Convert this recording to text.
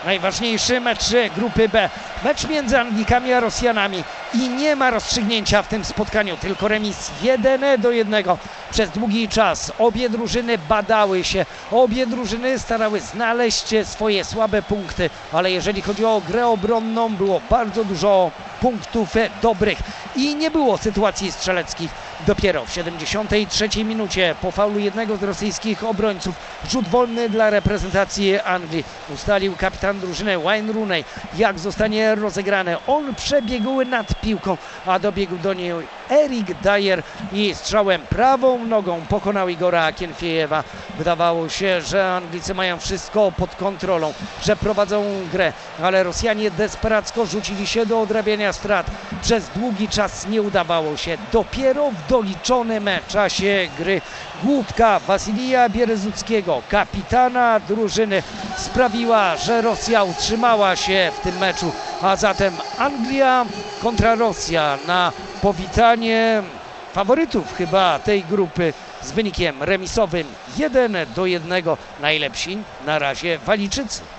Najważniejszy mecz grupy B. Mecz między Anglikami a Rosjanami i nie ma rozstrzygnięcia w tym spotkaniu, tylko remis 1-1. Przez długi czas obie drużyny badały się, obie drużyny starały znaleźć swoje słabe punkty, ale jeżeli chodzi o grę obronną, było bardzo dużo punktów dobrych i nie było sytuacji strzeleckich. Dopiero w 73 minucie po faulu jednego z rosyjskich obrońców rzut wolny dla reprezentacji Anglii. Ustalił kapitan drużyny Wayne Rooney, jak zostanie rozegrane. On przebiegł nad piłką, a dobiegł do niej Eric Dier i strzałem prawą nogą pokonał Igora Akinfejewa. Wydawało się, że Anglicy mają wszystko pod kontrolą, że prowadzą grę, ale Rosjanie desperacko rzucili się do odrabiania strat. Przez długi czas nie udawało się. Dopiero w doliczonym czasie gry główka Wasilija Bierezuckiego, kapitana drużyny, sprawiła, że Rosja utrzymała się w tym meczu, a zatem Anglia kontra Rosja na powitanie faworytów chyba tej grupy z wynikiem remisowym 1-1. Najlepsi na razie Walijczycy.